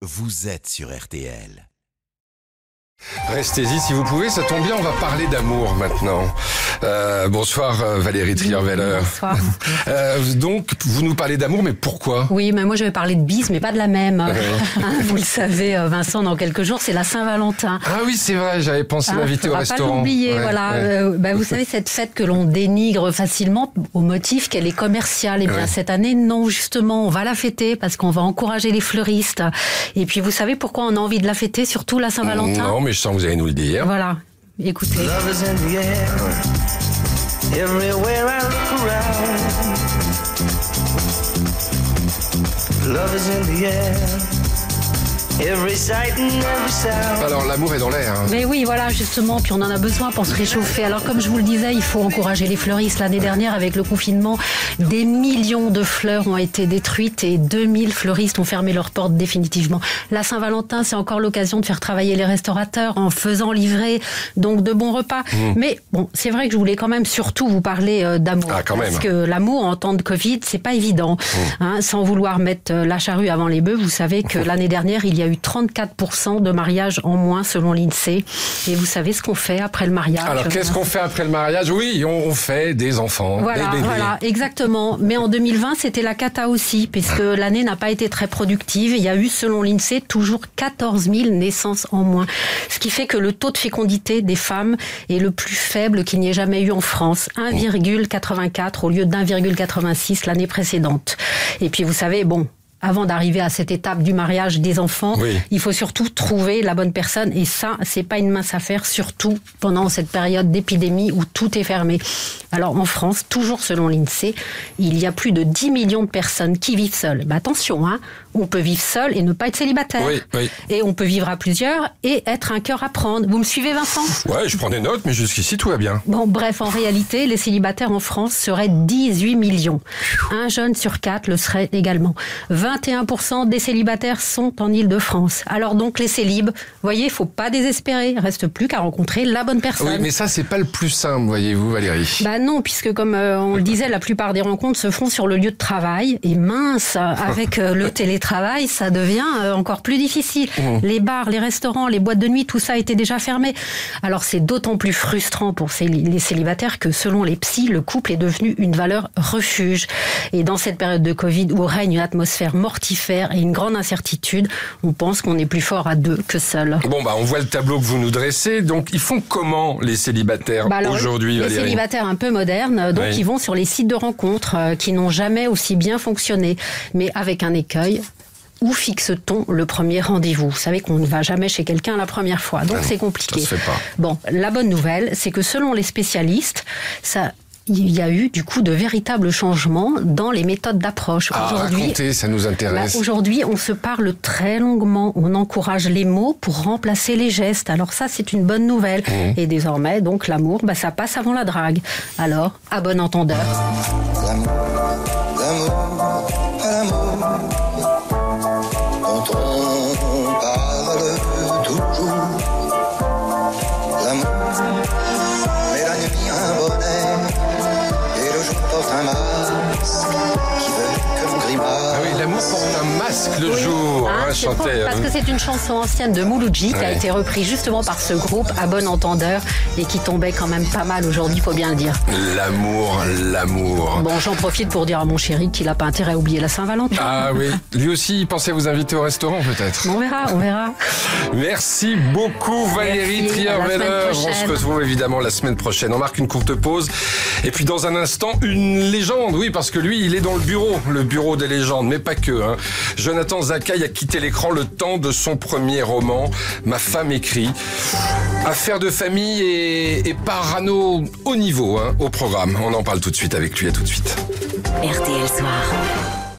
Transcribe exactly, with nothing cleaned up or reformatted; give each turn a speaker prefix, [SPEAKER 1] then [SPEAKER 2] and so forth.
[SPEAKER 1] vous êtes sur R T L.
[SPEAKER 2] Restez-y si vous pouvez, ça tombe bien, on va parler d'amour maintenant. Euh, bonsoir euh, Valérie Trierweiler.
[SPEAKER 3] Bonsoir.
[SPEAKER 2] Euh, donc, vous nous parlez d'amour, mais pourquoi ?
[SPEAKER 3] Oui, mais moi je vais parler de bise, mais pas de la même.
[SPEAKER 2] Ouais.
[SPEAKER 3] Hein, vous le savez, Vincent, dans quelques jours, c'est la Saint-Valentin.
[SPEAKER 2] Ah oui, c'est vrai, j'avais pensé
[SPEAKER 3] Hein,
[SPEAKER 2] l'inviter au
[SPEAKER 3] faudra
[SPEAKER 2] restaurant.
[SPEAKER 3] pas l'oublier,
[SPEAKER 2] Ouais,
[SPEAKER 3] voilà.
[SPEAKER 2] ouais.
[SPEAKER 3] Euh, bah, vous savez, cette fête que l'on dénigre facilement au motif qu'elle est commerciale. Et bien
[SPEAKER 2] Ouais.
[SPEAKER 3] cette année, non, justement, on va la fêter parce qu'on va encourager les fleuristes. Et puis vous savez pourquoi on a envie de la fêter, surtout la Saint-Valentin ?
[SPEAKER 2] Non, mais je sens que vous allez nous le dire.
[SPEAKER 3] Voilà, écoutez.
[SPEAKER 4] Love is in the air. Everywhere I look around. Love is in the air. Every sight and every sound.
[SPEAKER 2] Alors, l'amour est dans l'air. Hein.
[SPEAKER 3] Mais oui, voilà, justement, puis on en a besoin pour se réchauffer. Alors, comme je vous le disais, il faut encourager les fleuristes. L'année dernière, avec le confinement, des millions de fleurs ont été détruites et deux mille fleuristes ont fermé leurs portes définitivement. La Saint-Valentin, c'est encore l'occasion de faire travailler les restaurateurs en faisant livrer donc de bons repas. Mmh. Mais bon, c'est vrai que je voulais quand même surtout vous parler euh, d'amour.
[SPEAKER 2] Ah, quand même.
[SPEAKER 3] Parce que l'amour en temps de Covid, c'est pas évident. Mmh. Hein, sans vouloir mettre la charrue avant les bœufs, vous savez que l'année dernière, il y a eu trente-quatre pour cent de mariages en moins selon l'INSEE. Et vous savez ce qu'on fait après le mariage.
[SPEAKER 2] Alors, qu'est-ce qu'on fait après le mariage ? Oui, on fait des enfants,
[SPEAKER 3] voilà,
[SPEAKER 2] des bébés.
[SPEAKER 3] Voilà, exactement. Mais en deux mille vingt, c'était la cata aussi, puisque l'année n'a pas été très productive. Il y a eu, selon l'INSEE, toujours quatorze mille naissances en moins. Ce qui fait que le taux de fécondité des femmes est le plus faible qu'il n'y ait jamais eu en France. un virgule quatre-vingt-quatre au lieu d'un virgule quatre-vingt-six l'année précédente. Et puis, vous savez, bon... Avant d'arriver à cette étape du mariage des enfants, oui. Il faut surtout trouver la bonne personne. Et ça, c'est pas une mince affaire, surtout pendant cette période d'épidémie où tout est fermé. Alors, en France, toujours selon l'INSEE, il y a plus de dix millions de personnes qui vivent seules. Bah, attention, hein, on peut vivre seul et ne pas être célibataire.
[SPEAKER 2] Oui, oui.
[SPEAKER 3] Et on peut vivre à plusieurs et être un cœur à prendre. Vous me suivez, Vincent ?
[SPEAKER 2] Ouais, je prends des notes, mais jusqu'ici, tout va bien.
[SPEAKER 3] Bon, bref, en réalité, les célibataires en France seraient dix-huit millions. Un jeune sur quatre le serait également. vingt et un pour cent des célibataires sont en Île-de-France. Alors donc, les célibes, vous voyez, il ne faut pas désespérer. Il ne reste plus qu'à rencontrer la bonne personne.
[SPEAKER 2] Oui, mais ça, c'est pas le plus simple, voyez-vous, Valérie.
[SPEAKER 3] Bah non, puisque comme euh, on le disait, la plupart des rencontres se font sur le lieu de travail. Et mince, avec euh, le télétravail, ça devient euh, encore plus difficile. Mmh. Les bars, les restaurants, les boîtes de nuit, tout ça était déjà fermé. Alors c'est d'autant plus frustrant pour ces, les célibataires que selon les psys, le couple est devenu une valeur refuge. Et dans cette période de Covid où règne une atmosphère mortifère et une grande incertitude, on pense qu'on est plus fort à deux que seul.
[SPEAKER 2] Bon, bah, on voit le tableau que vous nous dressez. Donc, ils font comment, les célibataires, bah alors, aujourd'hui, Valérie ?
[SPEAKER 3] Les célibataires un peu modernes, donc oui. Ils vont sur les sites de rencontres euh, qui n'ont jamais aussi bien fonctionné. Mais avec un écueil. Où fixe-t-on le premier rendez-vous ? Vous savez qu'on ne va jamais chez quelqu'un la première fois, donc ah, c'est compliqué.
[SPEAKER 2] Ça se fait pas.
[SPEAKER 3] Bon, la bonne nouvelle, c'est que selon les spécialistes, ça... il y a eu du coup de véritables changements dans les méthodes d'approche.
[SPEAKER 2] Ah,
[SPEAKER 3] aujourd'hui,
[SPEAKER 2] racontez, ça nous intéresse.
[SPEAKER 3] Bah, aujourd'hui, on se parle très longuement. On encourage les mots pour remplacer les gestes. Alors ça, c'est une bonne nouvelle. Mmh. Et désormais, donc l'amour, bah, ça passe avant la drague. Alors, à bon entendeur.
[SPEAKER 5] L'amour, l'amour, l'amour, dont on parle toujours. L'amour, mais la nuit un bonheur. Et le jour porte un masque qui veut que l'on grimace.
[SPEAKER 2] Ah oui, l'amour porte un masque le
[SPEAKER 3] oui.
[SPEAKER 2] jour,
[SPEAKER 3] hein,
[SPEAKER 2] hein, chantait.
[SPEAKER 3] Parce que c'est une chanson ancienne de Mouloudji qui ouais. a été reprise justement par ce groupe à bon entendeur et qui tombait quand même pas mal aujourd'hui, faut bien le dire.
[SPEAKER 2] L'amour, l'amour.
[SPEAKER 3] Bon, j'en profite pour dire à mon chéri qu'il n'a pas intérêt à oublier la Saint-Valentin.
[SPEAKER 2] Ah oui, lui aussi, il pensait vous inviter au restaurant peut-être.
[SPEAKER 3] On verra, on verra.
[SPEAKER 2] Merci beaucoup Valérie Trierweiler. On se retrouve évidemment la semaine prochaine. On marque une courte pause. Et puis dans un instant, une légende. Oui, parce que lui, il est dans le bureau, le bureau des légendes, mais pas que. Hein. Jonathan Zakaï a quitté l'écran le temps de son premier roman, Ma femme écrit. Affaire de famille et, et parano haut niveau hein, au programme. On en parle tout de suite avec lui. À tout de suite.
[SPEAKER 6] R T L Soir.